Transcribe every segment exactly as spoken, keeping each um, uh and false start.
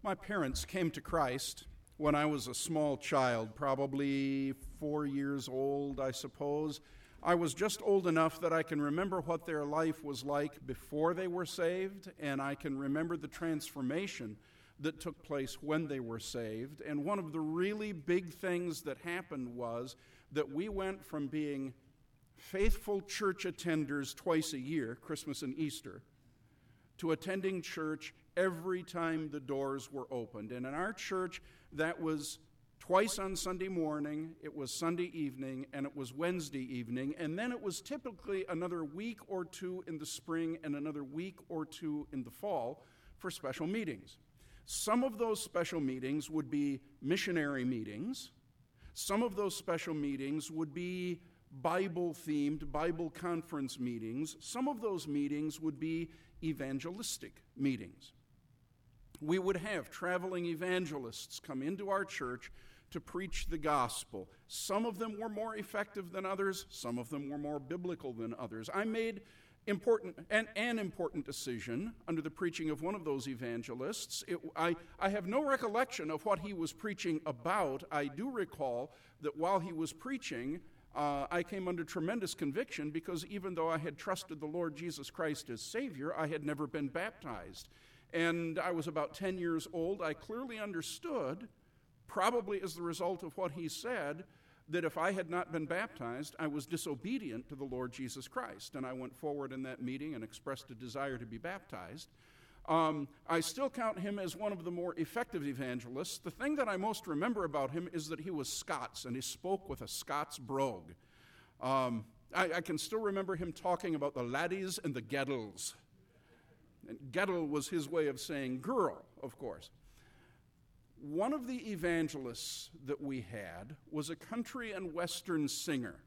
My parents came to Christ when I was a small child, probably four years old, I suppose. I was just old enough that I can remember what their life was like before they were saved, and I can remember the transformation that took place when they were saved. And one of the really big things that happened was that we went from being faithful church attenders twice a year, Christmas and Easter, to attending church every time the doors were opened. And in our church, that was twice on Sunday morning, it was Sunday evening, and it was Wednesday evening, and then it was typically another week or two in the spring and another week or two in the fall for special meetings. Some of those special meetings would be missionary meetings. Some of those special meetings would be Bible-themed, Bible conference meetings. Some of those meetings would be evangelistic meetings. We would have traveling evangelists come into our church to preach the gospel. Some of them were more effective than others. Some of them were more biblical than others. I made important an, an important decision under the preaching of one of those evangelists. It, I, I have no recollection of what he was preaching about. I do recall that while he was preaching, Uh, I came under tremendous conviction because even though I had trusted the Lord Jesus Christ as Savior, I had never been baptized. And I was about ten years old. I clearly understood, probably as the result of what he said, that if I had not been baptized, I was disobedient to the Lord Jesus Christ. And I went forward in that meeting and expressed a desire to be baptized. Um, I still count him as one of the more effective evangelists. The thing that I most remember about him is that he was Scots, and he spoke with a Scots brogue. Um, I, I can still remember him talking about the laddies and the geddles. And geddle was his way of saying girl, of course. One of the evangelists that we had was a country and western singer.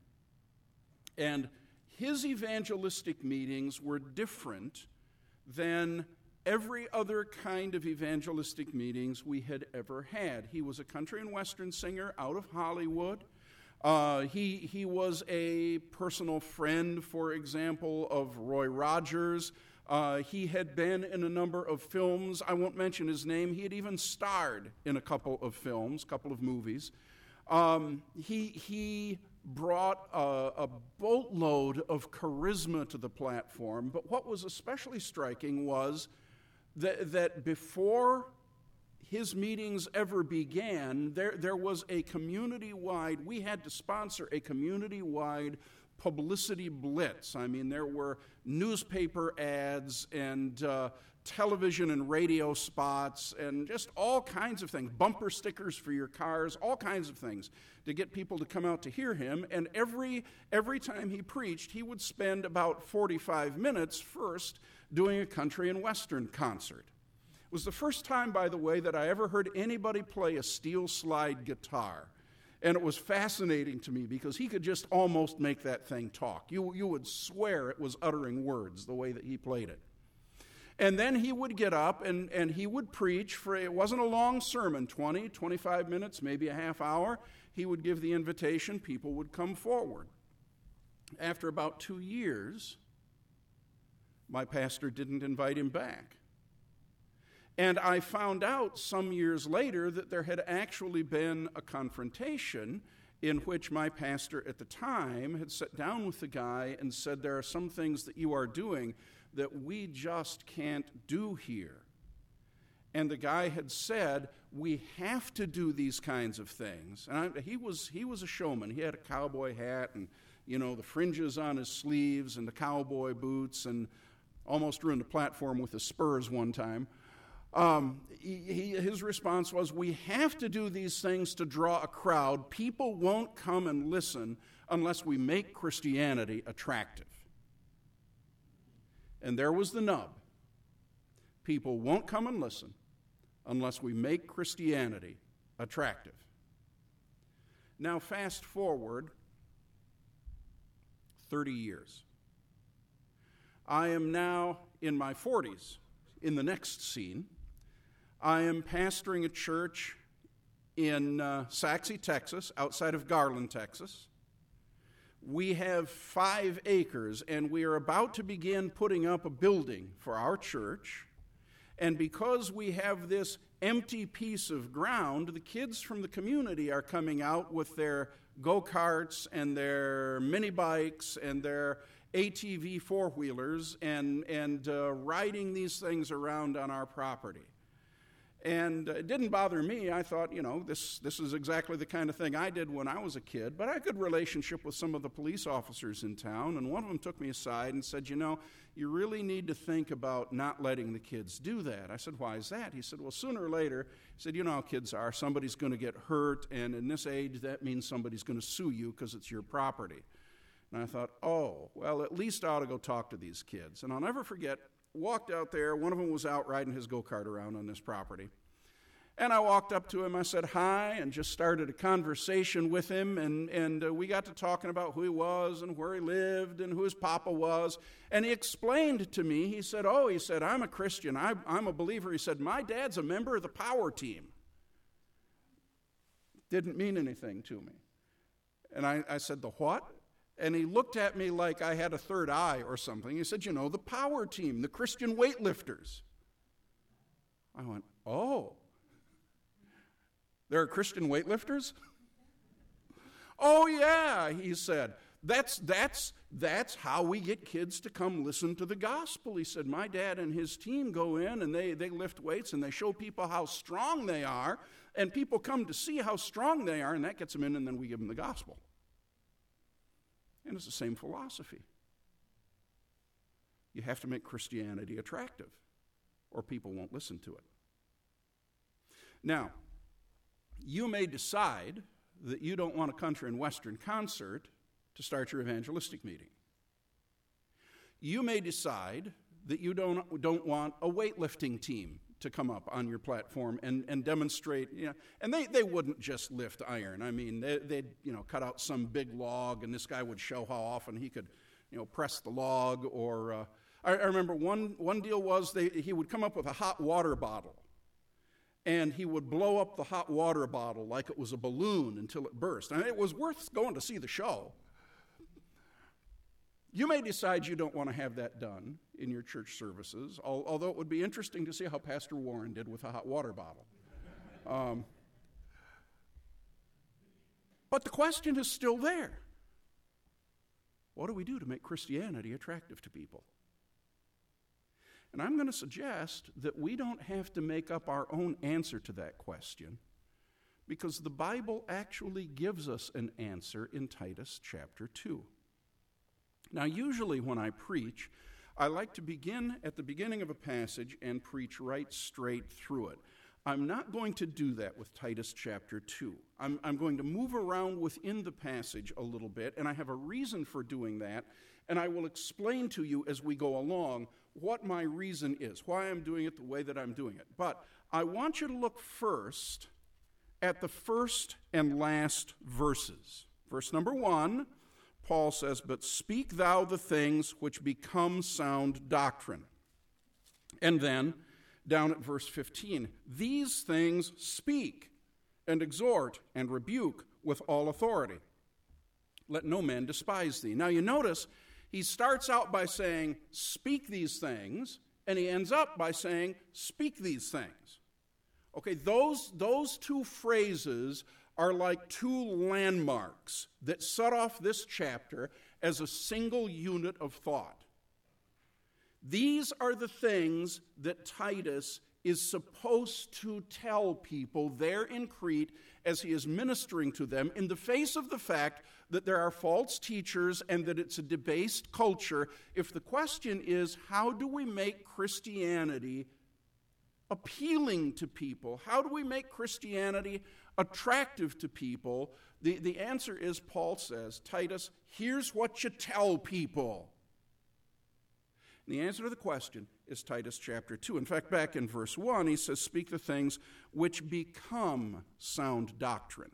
And his evangelistic meetings were different than every other kind of evangelistic meetings we had ever had. He was a country and western singer out of Hollywood. Uh, he, he was a personal friend, for example, of Roy Rogers. Uh, he had been in a number of films. I won't mention his name. He had even starred in a couple of films, a couple of movies. Um, he, he brought a, a boatload of charisma to the platform, but what was especially striking was that, that before his meetings ever began, there, there was a community-wide, we had to sponsor a community-wide publicity blitz. I mean, there were newspaper ads and uh, television and radio spots and just all kinds of things, bumper stickers for your cars, all kinds of things to get people to come out to hear him. And every every time he preached, he would spend about forty-five minutes first doing a country and western concert. It was the first time, by the way, that I ever heard anybody play a steel slide guitar. And it was fascinating to me because he could just almost make that thing talk. You, you would swear it was uttering words the way that he played it. And then he would get up and, and he would preach for, it wasn't a long sermon, twenty, twenty-five minutes, maybe a half hour. He would give the invitation, people would come forward. After about two years, my pastor didn't invite him back. And I found out some years later that there had actually been a confrontation in which my pastor at the time had sat down with the guy and said, there are some things that you are doing that we just can't do here. And the guy had said, we have to do these kinds of things. And I, he was he was a showman. He had a cowboy hat and, you know, the fringes on his sleeves and the cowboy boots, and almost ruined the platform with his spurs one time. Um, he, he, his response was, we have to do these things to draw a crowd. People won't come and listen unless we make Christianity attractive. And there was the nub. People won't come and listen unless we make Christianity attractive. Now fast forward thirty years. I am now in my forties in the next scene. I am pastoring a church in uh, Saxe, Texas, outside of Garland, Texas. We have five acres, and we are about to begin putting up a building for our church. And because we have this empty piece of ground, the kids from the community are coming out with their go-karts and their mini bikes and their A T V four-wheelers and, and uh, riding these things around on our property. And it didn't bother me. I thought, you know, this, this is exactly the kind of thing I did when I was a kid. But I had a good relationship with some of the police officers in town, and one of them took me aside and said, you know, you really need to think about not letting the kids do that. I said, why is that? He said, well, sooner or later, he said, you know how kids are. Somebody's going to get hurt, and in this age, that means somebody's going to sue you because it's your property. And I thought, oh, well, at least I ought to go talk to these kids. And I'll never forget, walked out there. One of them was out riding his go-kart around on this property. And I walked up to him, I said hi, and just started a conversation with him, and, and uh, we got to talking about who he was and where he lived and who his papa was. And he explained to me, he said, oh, he said, I'm a Christian, I, I'm a believer. He said, my dad's a member of the power team. Didn't mean anything to me. And I, I said, the what? And he looked at me like I had a third eye or something. He said, you know, the power team, the Christian weightlifters. I went, oh. There are Christian weightlifters? Oh, yeah, he said. That's, that's, that's how we get kids to come listen to the gospel. He said, my dad and his team go in and they, they lift weights and they show people how strong they are, and people come to see how strong they are, and that gets them in, and then we give them the gospel. And it's the same philosophy. You have to make Christianity attractive, or people won't listen to it. Now, you may decide that you don't want a country and western concert to start your evangelistic meeting. You may decide that you don't, don't want a weightlifting team to come up on your platform and, and demonstrate, you know, and they, they wouldn't just lift iron. I mean, they, they'd, you know, cut out some big log, and this guy would show how often he could, you know, press the log, or, uh, I, I remember one, one deal was they, he would come up with a hot water bottle, and he would blow up the hot water bottle like it was a balloon until it burst. And it was worth going to see the show. You may decide you don't want to have that done in your church services, although it would be interesting to see how Pastor Warren did with a hot water bottle. Um, but the question is still there. What do we do to make Christianity attractive to people? And I'm going to suggest that we don't have to make up our own answer to that question, because the Bible actually gives us an answer in Titus chapter two. Now, usually when I preach, I like to begin at the beginning of a passage and preach right straight through it. I'm not going to do that with Titus chapter two. I'm, I'm going to move around within the passage a little bit, and I have a reason for doing that, and I will explain to you as we go along what my reason is, why I'm doing it the way that I'm doing it. But I want you to look first at the first and last verses. Verse number one, Paul says, "But speak thou the things which become sound doctrine." And then, down at verse fifteen, "These things speak, and exhort, and rebuke with all authority. Let no man despise thee." Now you notice, he starts out by saying, speak these things, and he ends up by saying, speak these things. Okay, those, those two phrases are like two landmarks that set off this chapter as a single unit of thought. These are the things that Titus is supposed to tell people there in Crete as he is ministering to them in the face of the fact that there are false teachers and that it's a debased culture. If the question is, how do we make Christianity appealing to people? How do we make Christianity attractive to people? The, the answer is, Paul says, Titus, here's what you tell people. And the answer to the question is Titus chapter two. In fact, back in verse one, he says, speak the things which become sound doctrine.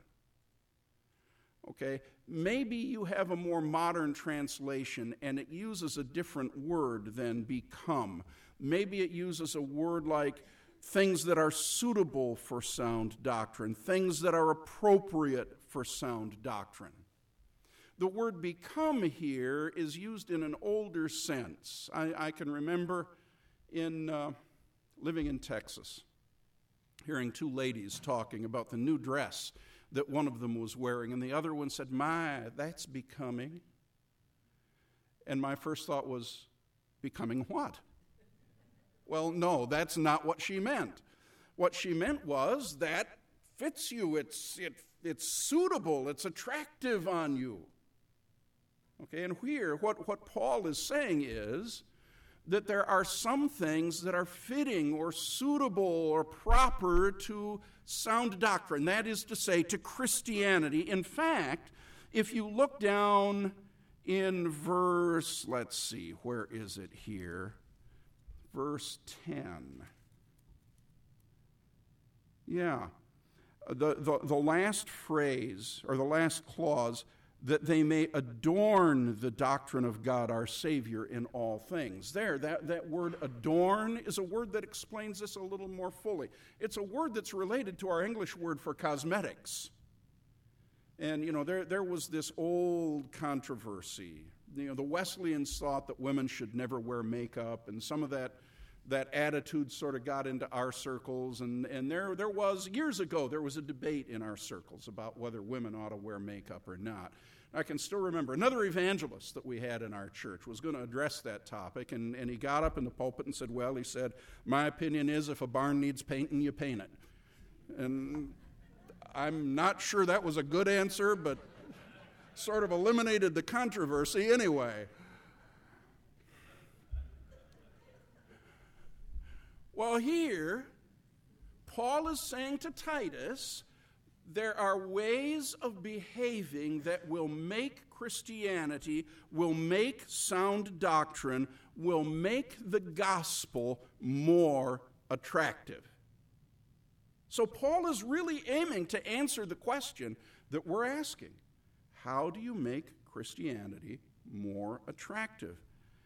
Okay, maybe you have a more modern translation and it uses a different word than become. Maybe it uses a word like things that are suitable for sound doctrine, things that are appropriate for sound doctrine. The word become here is used in an older sense. I, I can remember in uh, living in Texas, hearing two ladies talking about the new dress that one of them was wearing, and the other one said, "My, that's becoming." And my first thought was, becoming what? Well, no, that's not what she meant. What she meant was, that fits you, it's, it, it's suitable, it's attractive on you. Okay, and here, what, what Paul is saying is that there are some things that are fitting or suitable or proper to sound doctrine, that is to say, to Christianity. In fact, if you look down in verse, let's see, where is it here? Verse ten. Yeah. The, the, the last phrase, or the last clause, that they may adorn the doctrine of God our Savior in all things. There, that, that word adorn is a word that explains this a little more fully. It's a word that's related to our English word for cosmetics. And, you know, there, there was this old controversy. You know, the Wesleyans thought that women should never wear makeup, and some of that that attitude sort of got into our circles. And, and there, there was, years ago, there was a debate in our circles about whether women ought to wear makeup or not. I can still remember another evangelist that we had in our church was going to address that topic, and, and he got up in the pulpit and said, well, he said, my opinion is if a barn needs painting, you paint it. And I'm not sure that was a good answer, but sort of eliminated the controversy anyway. Well, here, Paul is saying to Titus, there are ways of behaving that will make Christianity, will make sound doctrine, will make the gospel more attractive. So Paul is really aiming to answer the question that we're asking. How do you make Christianity more attractive?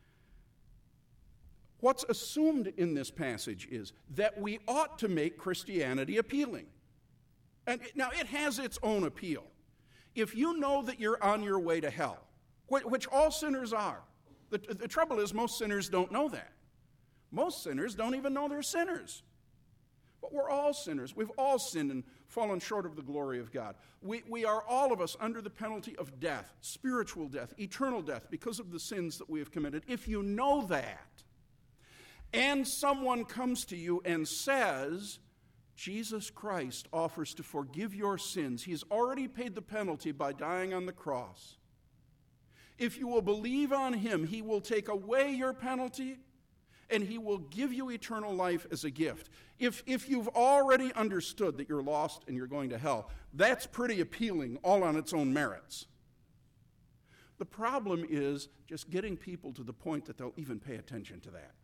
What's assumed in this passage is that we ought to make Christianity appealing. And it, now, it has its own appeal. If you know that you're on your way to hell, which, which all sinners are, the, the trouble is most sinners don't know that. Most sinners don't even know they're sinners. But we're all sinners. We've all sinned and fallen short of the glory of God. We, we are all of us under the penalty of death, spiritual death, eternal death, because of the sins that we have committed. If you know that, and someone comes to you and says, Jesus Christ offers to forgive your sins. He's already paid the penalty by dying on the cross. If you will believe on him, he will take away your penalty, and he will give you eternal life as a gift. If, if you've already understood that you're lost and you're going to hell, that's pretty appealing all on its own merits. The problem is just getting people to the point that they'll even pay attention to that.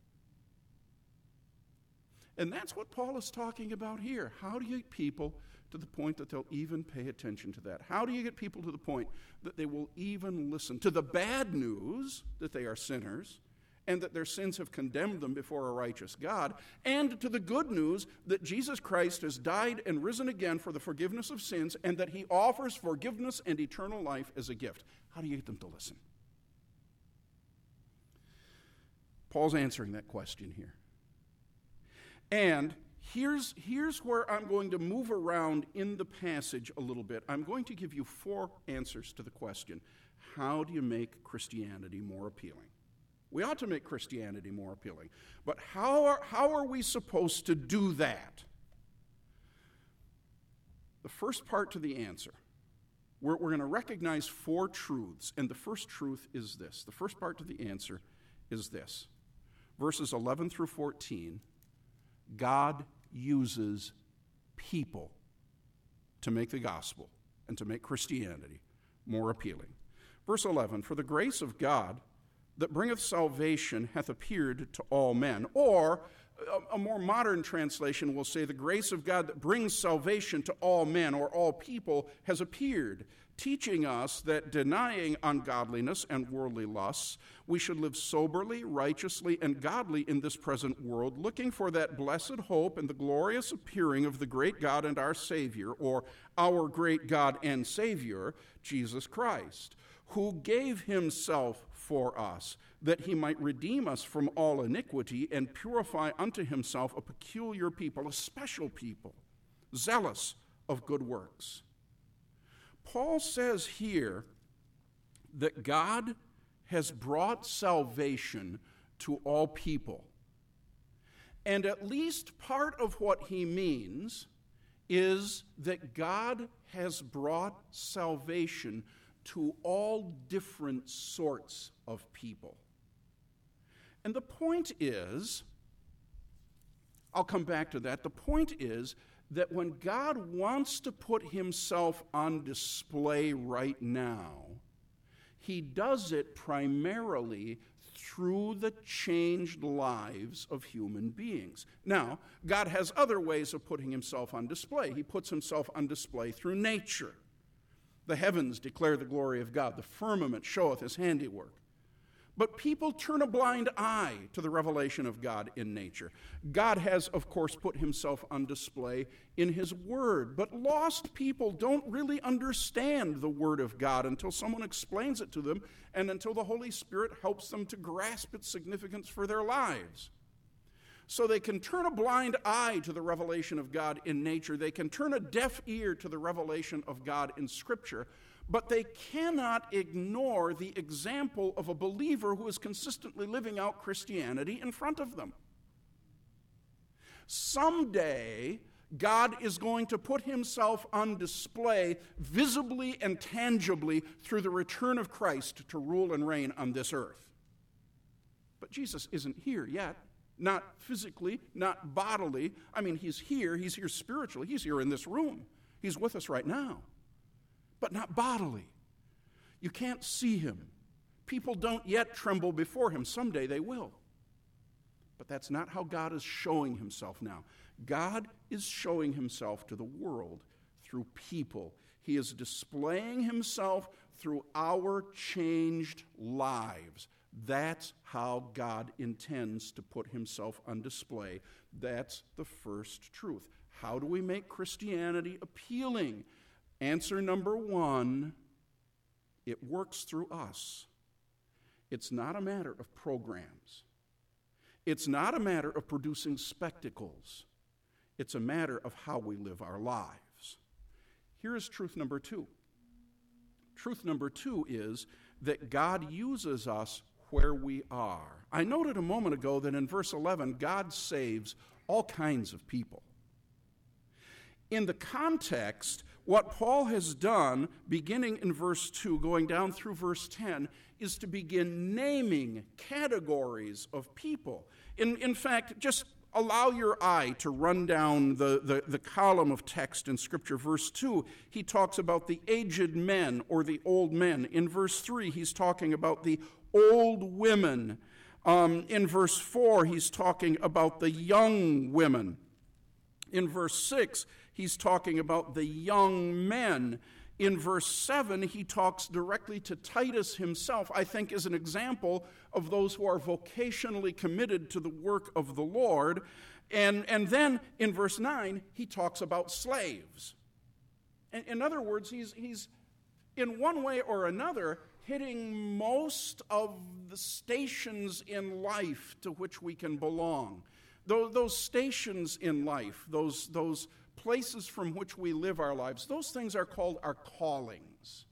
And that's what Paul is talking about here. How do you get people to the point that they'll even pay attention to that? How do you get people to the point that they will even listen to the bad news that they are sinners and that their sins have condemned them before a righteous God, and to the good news that Jesus Christ has died and risen again for the forgiveness of sins, and that he offers forgiveness and eternal life as a gift? How do you get them to listen? Paul's answering that question here. And here's, here's where I'm going to move around in the passage a little bit. I'm going to give you four answers to the question, how do you make Christianity more appealing? We ought to make Christianity more appealing. But how are, how are we supposed to do that? The first part to the answer, we're, we're going to recognize four truths. And the first truth is this. The first part to the answer is this. Verses eleven through fourteen, God uses people to make the gospel and to make Christianity more appealing. Verse eleven, for the grace of God that bringeth salvation hath appeared to all men. Or, a, a more modern translation will say, the grace of God that brings salvation to all men or all people has appeared, teaching us that denying ungodliness and worldly lusts, we should live soberly, righteously, and godly in this present world, looking for that blessed hope and the glorious appearing of the great God and our Savior, or our great God and Savior, Jesus Christ, who gave himself for us, that he might redeem us from all iniquity and purify unto himself a peculiar people, a special people, zealous of good works. Paul says here that God has brought salvation to all people. And at least part of what he means is that God has brought salvation to all different sorts of people. And the point is, I'll come back to that, the point is that when God wants to put himself on display right now, he does it primarily through the changed lives of human beings. Now, God has other ways of putting himself on display. He puts himself on display through nature. The heavens declare the glory of God. The firmament showeth his handiwork. But people turn a blind eye to the revelation of God in nature. God has, of course, put himself on display in his word, but lost people don't really understand the word of God until someone explains it to them and until the Holy Spirit helps them to grasp its significance for their lives. So they can turn a blind eye to the revelation of God in nature. They can turn a deaf ear to the revelation of God in Scripture, but they cannot ignore the example of a believer who is consistently living out Christianity in front of them. Someday, God is going to put himself on display visibly and tangibly through the return of Christ to rule and reign on this earth. But Jesus isn't here yet. Not physically, not bodily. I mean, he's here. He's here spiritually. He's here in this room. He's with us right now. But not bodily. You can't see him. People don't yet tremble before him. Someday they will. But that's not how God is showing himself now. God is showing himself to the world through people. He is displaying himself through our changed lives. That's how God intends to put himself on display. That's the first truth. How do we make Christianity appealing? Answer number one, it works through us. It's not a matter of programs. It's not a matter of producing spectacles. It's a matter of how we live our lives. Here is truth number two. Truth number two is that God uses us where we are. I noted a moment ago that in verse eleven, God saves all kinds of people. In the context, what Paul has done, beginning in verse two, going down through verse ten, is to begin naming categories of people. In, in fact, just allow your eye to run down the, the, the column of text in Scripture. Verse two, he talks about the aged men or the old men. In verse three, he's talking about the old women. Um, in verse four, he's talking about the young women. In verse six, he's talking about the young men. In verse seven, he talks directly to Titus himself, I think is an example of those who are vocationally committed to the work of the Lord. And, and then in verse nine, he talks about slaves. In, in other words, he's, he's in one way or another hitting most of the stations in life to which we can belong. Those, those stations in life, those, those places from which we live our lives, those things are called our callings.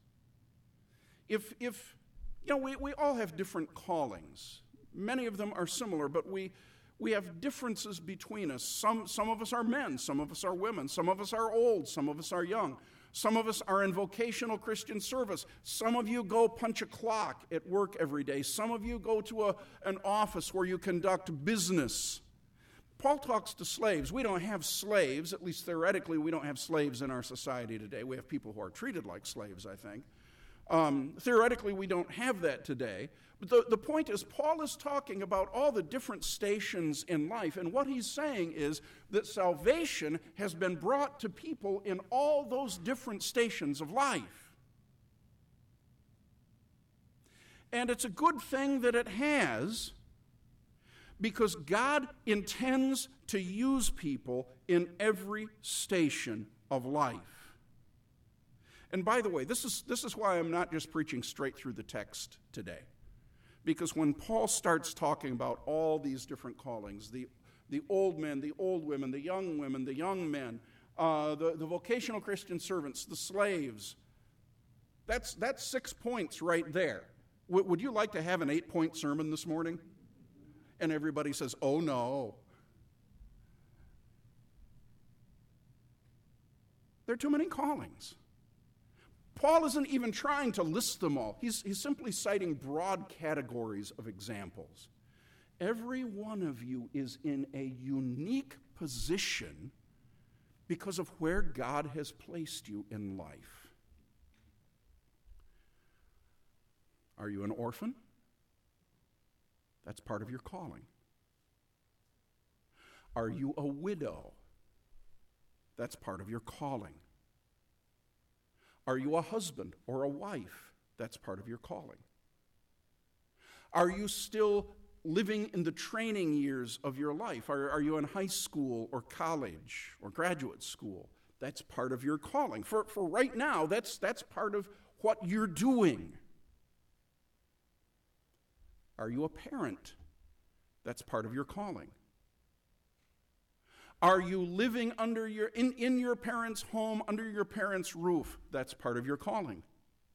If, if you know, we, we all have different callings. Many of them are similar, but we, we have differences between us. Some, some of us are men, some of us are women, some of us are old, some of us are young. Some of us are in vocational Christian service. Some of you go punch a clock at work every day. Some of you go to a, an office where you conduct business. Paul talks to slaves. We don't have slaves, at least theoretically, we don't have slaves in our society today. We have people who are treated like slaves, I think. Um, theoretically, we don't have that today. But the, the point is, Paul is talking about all the different stations in life, and what he's saying is that salvation has been brought to people in all those different stations of life. And it's a good thing that it has, because God intends to use people in every station of life. And by the way, this is, this is why I'm not just preaching straight through the text today. Because when Paul starts talking about all these different callings, the, the old men, the old women, the young women, the young men, uh, the, the vocational Christian servants, the slaves, that's, that's six points right there. W- would you like to have an eight-point sermon this morning? And everybody says, oh no. There are too many callings. Paul isn't even trying to list them all. He's, he's simply citing broad categories of examples. Every one of you is in a unique position because of where God has placed you in life. Are you an orphan? That's part of your calling. Are you a widow? That's part of your calling. Are you a husband or a wife? That's part of your calling. Are you still living in the training years of your life? Are, are you in high school or college or graduate school? That's part of your calling. For, for right now, that's, that's part of what you're doing. Are you a parent? That's part of your calling. Are you living under your in, in your parents' home, under your parents' roof? That's part of your calling.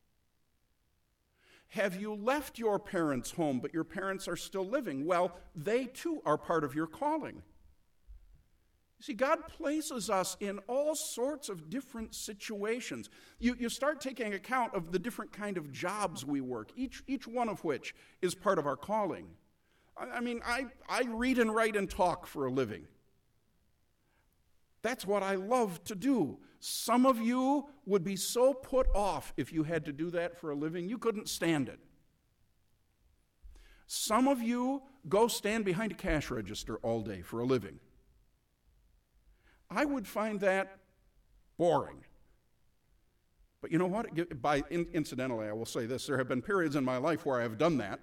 Have you left your parents' home, but your parents are still living? Well, they too are part of your calling. You see, God places us in all sorts of different situations. You, you start taking account of the different kind of jobs we work, each, each one of which is part of our calling. I, I mean, I, I read and write and talk for a living. That's what I love to do. Some of you would be so put off if you had to do that for a living, you couldn't stand it. Some of you go stand behind a cash register all day for a living. I would find that boring. But you know what? By incidentally, I will say this. There have been periods in my life where I have done that.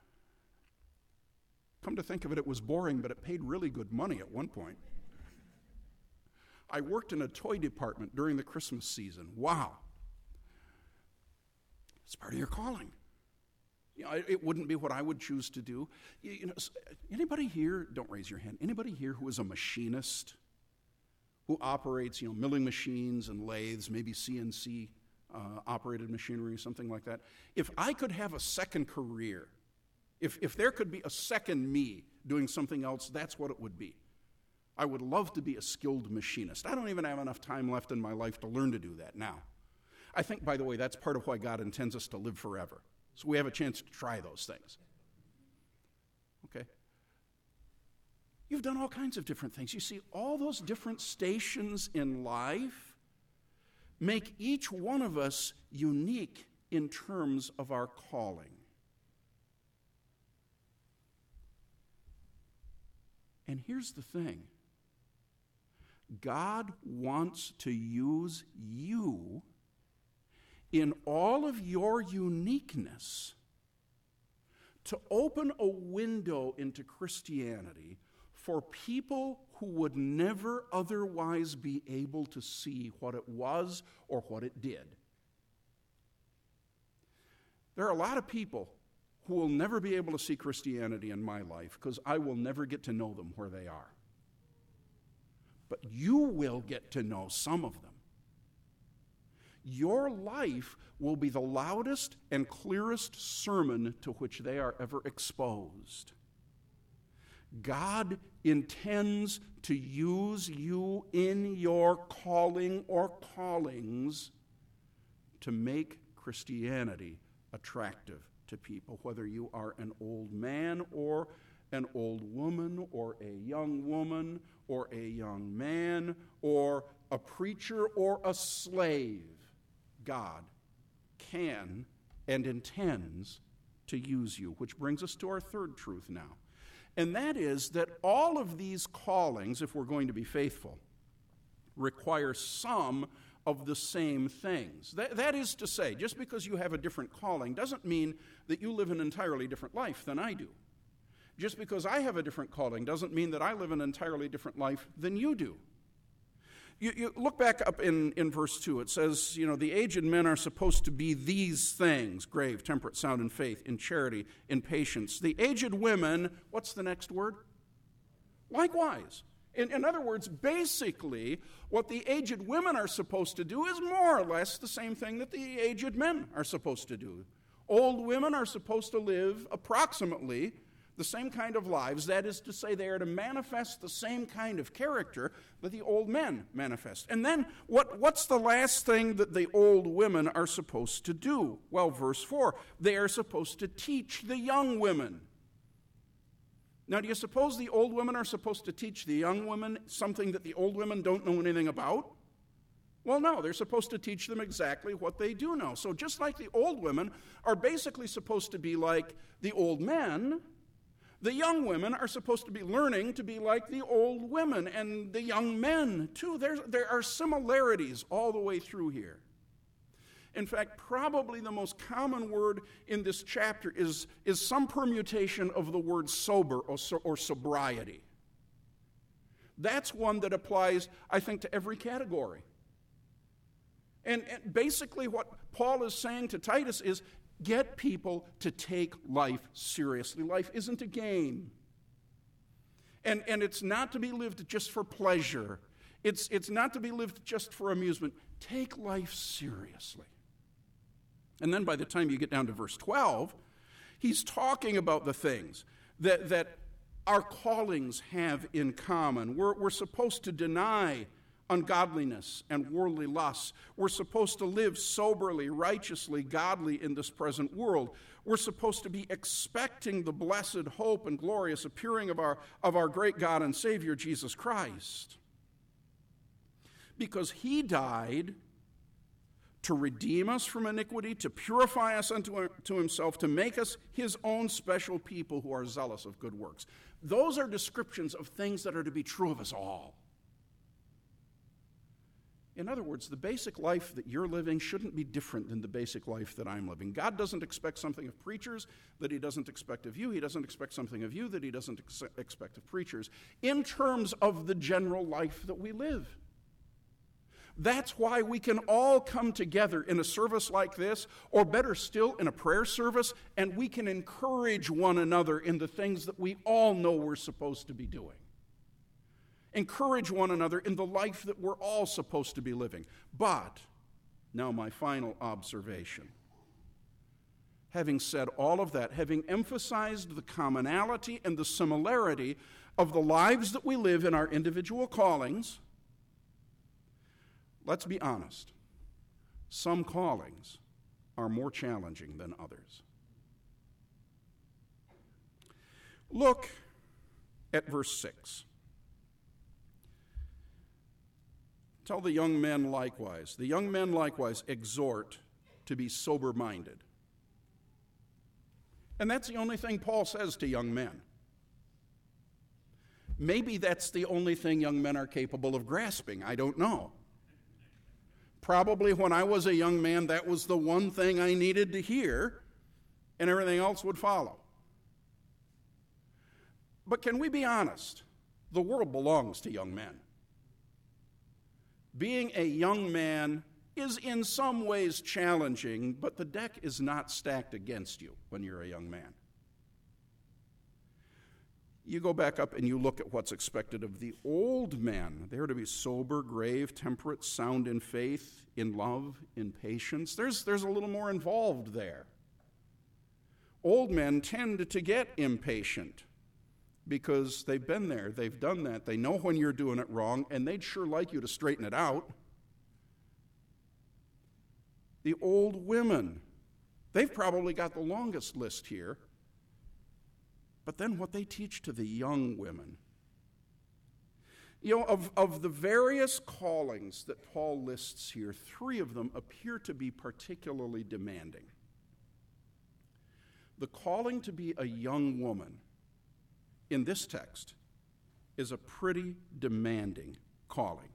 Come to think of it, it was boring, but it paid really good money at one point. I worked in a toy department during the Christmas season. Wow. It's part of your calling. You know, it, it wouldn't be what I would choose to do. You, you know, anybody here, don't raise your hand, anybody here who is a machinist, who operates, you know, milling machines and lathes, maybe C N C uh, operated machinery or something like that? If I could have a second career, if, if there could be a second me doing something else, that's what it would be. I would love to be a skilled machinist. I don't even have enough time left in my life to learn to do that now. I think, by the way, that's part of why God intends us to live forever. So we have a chance to try those things. Okay? You've done all kinds of different things. You see, all those different stations in life make each one of us unique in terms of our calling. And here's the thing. God wants to use you in all of your uniqueness to open a window into Christianity for people who would never otherwise be able to see what it was or what it did. There are a lot of people who will never be able to see Christianity in my life because I will never get to know them where they are. But you will get to know some of them. Your life will be the loudest and clearest sermon to which they are ever exposed. God intends to use you in your calling or callings to make Christianity attractive to people, whether you are an old man or an old woman or a young woman or a young man or a preacher or a slave. God can and intends to use you, which brings us to our third truth now. And that is that all of these callings, if we're going to be faithful, require some of the same things. That, that is to say, just because you have a different calling doesn't mean that you live an entirely different life than I do. Just because I have a different calling doesn't mean that I live an entirely different life than you do. You, you look back up in, in verse two. It says, you know, the aged men are supposed to be these things: grave, temperate, sound in faith, in charity, in patience. The aged women, what's the next word? Likewise. In, in other words, basically, what the aged women are supposed to do is more or less the same thing that the aged men are supposed to do. Old women are supposed to live approximately the same kind of lives. That is to say, they are to manifest the same kind of character that the old men manifest. And then, what, what's the last thing that the old women are supposed to do? Well, verse four, they are supposed to teach the young women. Now, do you suppose the old women are supposed to teach the young women something that the old women don't know anything about? Well, no, they're supposed to teach them exactly what they do know. So just like the old women are basically supposed to be like the old men, the young women are supposed to be learning to be like the old women, and the young men, too. There's, there are similarities all the way through here. In fact, probably the most common word in this chapter is, is some permutation of the word sober or, so, or sobriety. That's one that applies, I think, to every category. And, and basically what Paul is saying to Titus is, get people to take life seriously. Life isn't a game. And, and it's not to be lived just for pleasure. It's, it's not to be lived just for amusement. Take life seriously. And then by the time you get down to verse twelve, he's talking about the things that, that our callings have in common. We're, we're supposed to deny ungodliness and worldly lusts. We're supposed to live soberly, righteously, godly in this present world. We're supposed to be expecting the blessed hope and glorious appearing of our, of our great God and Savior, Jesus Christ. Because he died to redeem us from iniquity, to purify us unto to himself, to make us his own special people who are zealous of good works. Those are descriptions of things that are to be true of us all. In other words, the basic life that you're living shouldn't be different than the basic life that I'm living. God doesn't expect something of preachers that he doesn't expect of you. He doesn't expect something of you that he doesn't ex- expect of preachers in terms of the general life that we live. That's why we can all come together in a service like this, or better still, in a prayer service, and we can encourage one another in the things that we all know we're supposed to be doing. Encourage one another in the life that we're all supposed to be living. But, now my final observation. Having said all of that, having emphasized the commonality and the similarity of the lives that we live in our individual callings, let's be honest. Some callings are more challenging than others. Look at verse six. Tell the young men likewise. The young men likewise exhort to be sober-minded. And that's the only thing Paul says to young men. Maybe that's the only thing young men are capable of grasping. I don't know. Probably when I was a young man, that was the one thing I needed to hear, and everything else would follow. But can we be honest? The world belongs to young men. Being a young man is in some ways challenging, but the deck is not stacked against you when you're a young man. You go back up and you look at what's expected of the old men. They're to be sober, grave, temperate, sound in faith, in love, in patience. There's, there's a little more involved there. Old men tend to get impatient because they've been there, they've done that, they know when you're doing it wrong, and they'd sure like you to straighten it out. The old women, they've probably got the longest list here. But then what they teach to the young women. You know, of, of the various callings that Paul lists here, three of them appear to be particularly demanding. The calling to be a young woman in this text is a pretty demanding calling.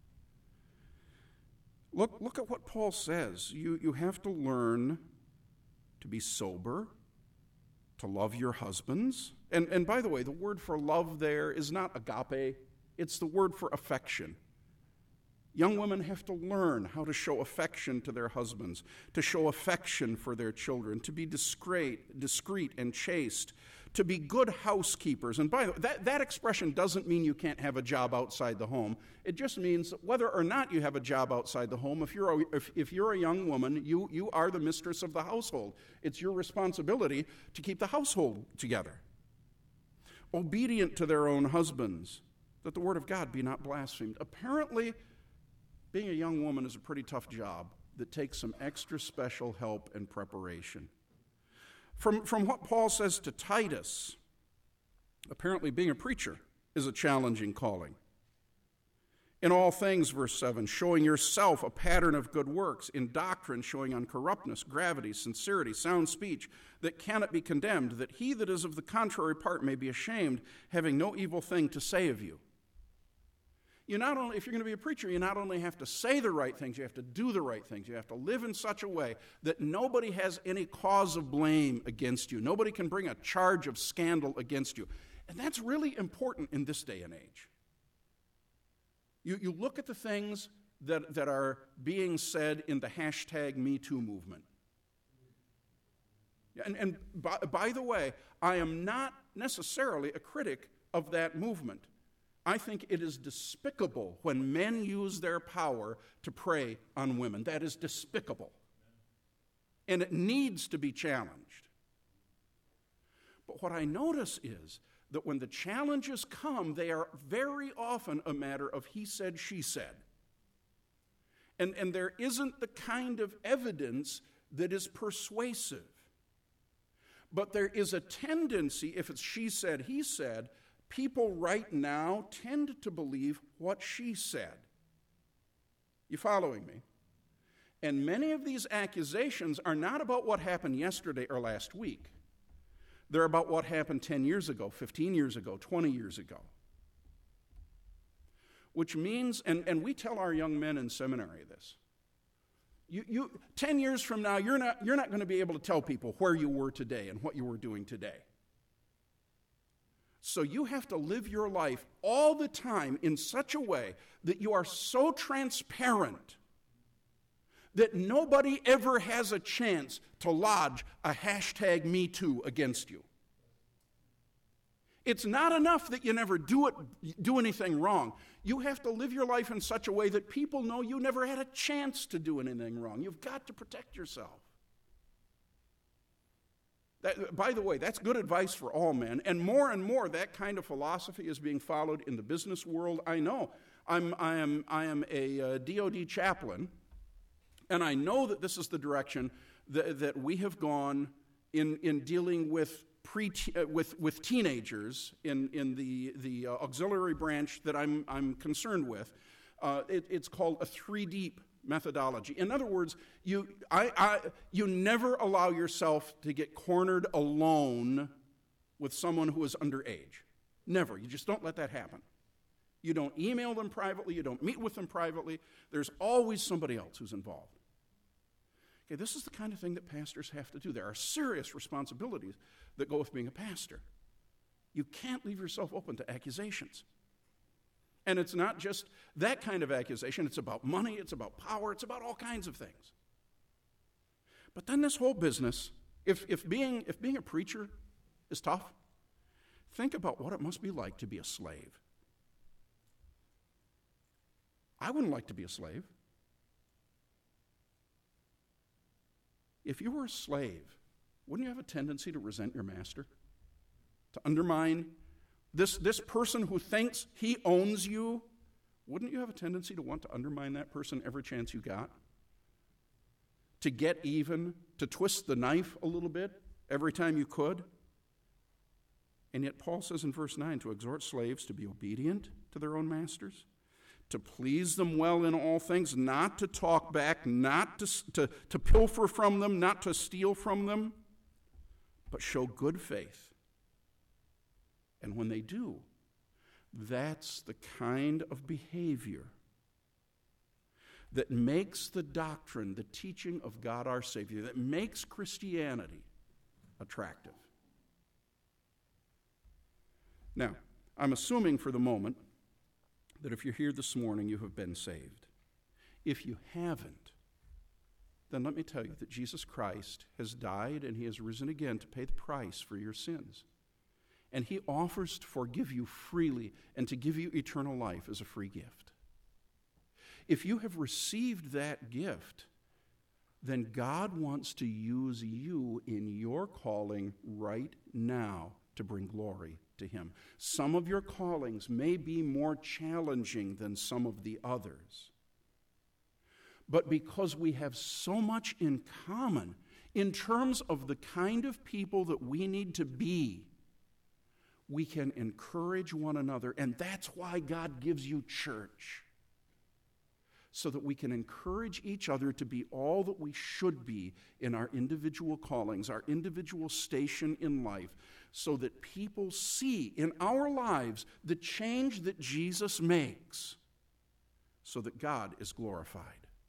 Look, look at what Paul says. You, you have to learn to be sober, to love your husbands. And, and by the way, the word for love there is not agape. It's the word for affection. Young women have to learn how to show affection to their husbands, to show affection for their children, to be discreet, discreet and chaste, to be good housekeepers. And by the way, that, that expression doesn't mean you can't have a job outside the home. It just means that whether or not you have a job outside the home, if you're a, if, if you're a young woman, you, you are the mistress of the household. It's your responsibility to keep the household together. Obedient to their own husbands, that the word of God be not blasphemed. Apparently, being a young woman is a pretty tough job that takes some extra special help and preparation. From, from what Paul says to Titus, apparently being a preacher is a challenging calling. In all things, verse seven, showing yourself a pattern of good works, in doctrine showing uncorruptness, gravity, sincerity, sound speech, that cannot be condemned, that he that is of the contrary part may be ashamed, having no evil thing to say of you. You not only, if you're going to be a preacher, you not only have to say the right things, you have to do the right things. You have to live in such a way that nobody has any cause of blame against you. Nobody can bring a charge of scandal against you. And that's really important in this day and age. You, you look at the things that, that are being said in the hashtag Me Too movement. And, and by, by the way, I am not necessarily a critic of that movement. I think it is despicable when men use their power to prey on women. That is despicable. And it needs to be challenged. But what I notice is that when the challenges come, they are very often a matter of he said, she said. And, and there isn't the kind of evidence that is persuasive. But there is a tendency, if it's she said, he said, people right now tend to believe what she said. You following me? And many of these accusations are not about what happened yesterday or last week. They're about what happened ten years ago, fifteen years ago, twenty years ago. Which means, and, and we tell our young men in seminary this, you, you, ten years from now, you're not, you're not going to be able to tell people where you were today and what you were doing today. So you have to live your life all the time in such a way that you are so transparent that nobody ever has a chance to lodge a hashtag Me Too against you. It's not enough that you never do it, do anything wrong. You have to live your life in such a way that people know you never had a chance to do anything wrong. You've got to protect yourself. That, by the way, that's good advice for all men, and more and more that kind of philosophy is being followed in the business world. I know. I'm, I am, I am a uh, D O D chaplain, and I know that this is the direction that, that we have gone in, in dealing with pre uh, with with teenagers in in the the uh, auxiliary branch that I'm I'm concerned with. Uh, it, it's called a three deep methodology. In other words, you I, I you never allow yourself to get cornered alone with someone who is underage. Never. You just don't let that happen. You don't email them privately. You don't meet with them privately. There's always somebody else who's involved. Okay, this is the kind of thing that pastors have to do. There are serious responsibilities that go with being a pastor. You can't leave yourself open to accusations. And it's not just that kind of accusation. It's about money. It's about power. It's about all kinds of things. But then this whole business, if, if, being, if being a preacher is tough, think about what it must be like to be a slave. I wouldn't like to be a slave. If you were a slave, wouldn't you have a tendency to resent your master? To undermine this, this person who thinks he owns you? Wouldn't you have a tendency to want to undermine that person every chance you got? To get even, to twist the knife a little bit every time you could? And yet Paul says in verse nine to exhort slaves to be obedient to their own masters, to please them well in all things, not to talk back, not to, to, to pilfer from them, not to steal from them, but show good faith. And when they do, that's the kind of behavior that makes the doctrine, the teaching of God our Savior, that makes Christianity attractive. Now, I'm assuming for the moment that if you're here this morning, you have been saved. If you haven't, then let me tell you that Jesus Christ has died and he has risen again to pay the price for your sins. And he offers to forgive you freely and to give you eternal life as a free gift. If you have received that gift, then God wants to use you in your calling right now to bring glory to him. Some of your callings may be more challenging than some of the others. But because we have so much in common in terms of the kind of people that we need to be, we can encourage one another. And that's why God gives you church, so that we can encourage each other to be all that we should be in our individual callings, our individual station in life, so that people see in our lives the change that Jesus makes, so that God is glorified.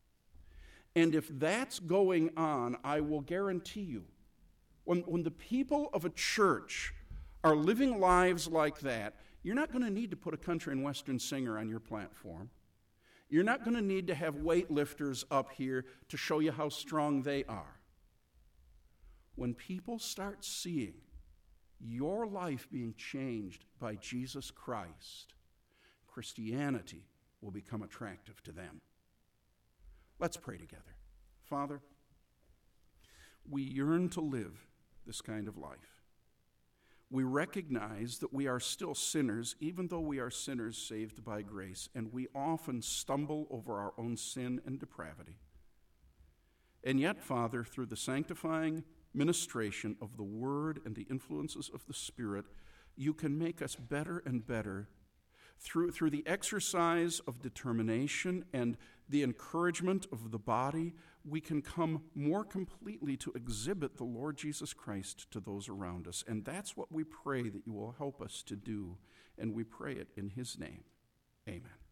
And if that's going on, I will guarantee you, when, when the people of a church are living lives like that, you're not going to need to put a country and western singer on your platform. You're not going to need to have weightlifters up here to show you how strong they are. When people start seeing your life being changed by Jesus Christ, Christianity will become attractive to them. Let's pray together. Father, we yearn to live this kind of life. We recognize that we are still sinners, even though we are sinners saved by grace, and we often stumble over our own sin and depravity. And yet, Father, through the sanctifying ministration of the Word and the influences of the Spirit, you can make us better and better through, through the exercise of determination and the encouragement of the body. We can come more completely to exhibit the Lord Jesus Christ to those around us. And that's what we pray that you will help us to do. And we pray it in his name. Amen.